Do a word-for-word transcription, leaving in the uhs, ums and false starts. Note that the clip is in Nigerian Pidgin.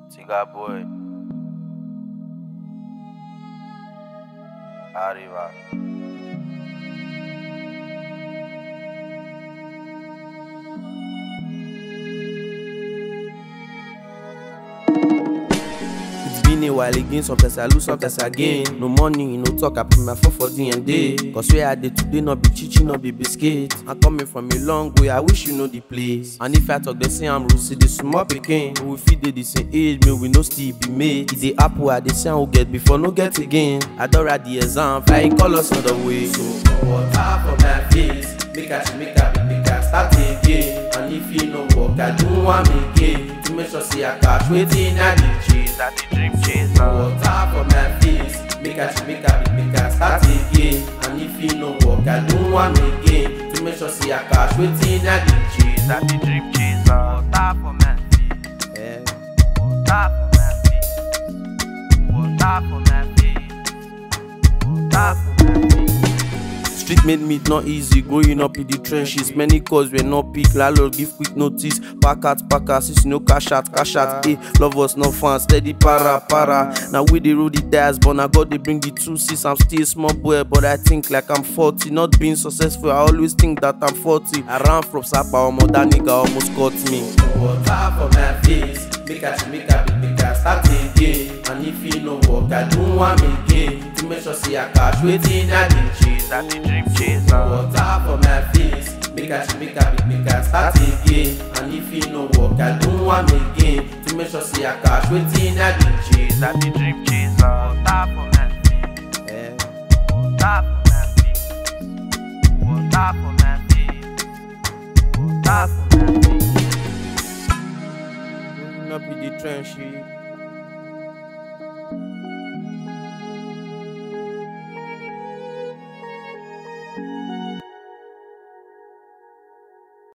Tiga boy. Arriba. It's been a while again, sometimes I lose, sometimes I gain. No money, no talk, I put my phone for D and D. Cause where I did today, not be chichi, not be biscuit. I'm coming from a long way, I wish you know the place. And if I talk, they say I'm rude, see the small picking. We feed the same age, me we no still be made. It's the apple I the say I get before no get again. I don't write the exam, flying colors on the way. So water for my face, make I make I make I start again. And if you no work, I do want me again. To make sure see I catch waiting at the chase, That the dream chaser. water for my face, make I make I make I start again. And if you no work, I do want me again. To make sure see I catch waiting at the chase. That the dream chaser. Water for my feet. Yeah. Water for my feet. Water for my feet. Water for my feet. Street made meat not easy, growing up in the trenches. Many calls were not pick, landlord give quick notice. Pack out, pack out, since no cash out, cash out. Eh, love us no fun, steady para, para. Now we the road the dice, but I got they bring the two seats. I'm still a small boy, but I think like I'm forty. Not being successful, I always think that I'm forty. I ran from Sapa, almost that nigga almost got me. Water for my face, make I make I make I start again. And if you no work, I do want me again. To make sure see I catch waiting at the chase. That the dream chaser. Water for my face, make I make I make I start again. And if you no work, I do want me again. To make sure see I catch waiting at the chase. That the dream chaser. Water for my feet. Yeah. Water for my feet. Water for my feet. Water for my feet. Growing up in the trenches.